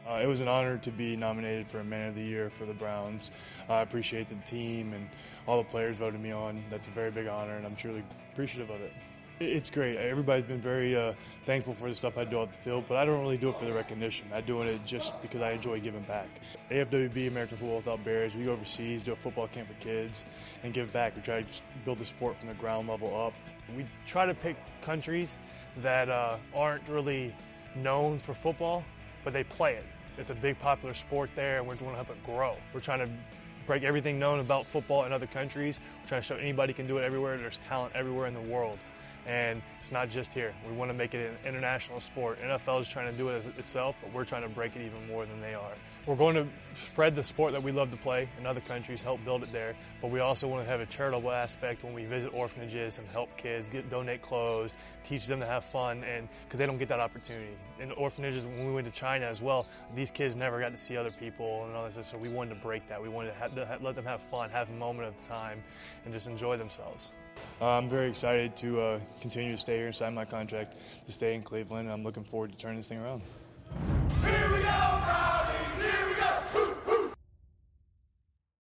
It was an honor to be nominated for a Man of the Year for the Browns. I appreciate the team and all the players voted me on. That's a very big honor, and I'm truly appreciative of it. It's great. Everybody's been very thankful for the stuff I do off the field, but I don't really do it for the recognition. I do it just because I enjoy giving back. AFWB, American Football Without Barriers, we go overseas, do a football camp for kids, and give back. We try to build the sport from the ground level up. We try to pick countries that aren't really known for football, but they play it. It's a big popular sport there, and we want to help it grow. We're trying to break everything known about football in other countries. We're trying to show anybody can do it everywhere. There's talent everywhere in the world. And it's not just here. We want to make it an international sport. NFL is trying to do it itself, but we're trying to break it even more than they are. We're going to spread the sport that we love to play in other countries, help build it there, but we also want to have a charitable aspect when we visit orphanages and help kids, donate clothes, teach them to have fun, and because they don't get that opportunity. In orphanages, when we went to China as well, these kids never got to see other people and all that stuff, so we wanted to break that. We wanted to let them have fun, have a moment of time, and just enjoy themselves. I'm very excited to continue to stay here and sign my contract to stay in Cleveland. I'm looking forward to turning this thing around. Here we go, Browns!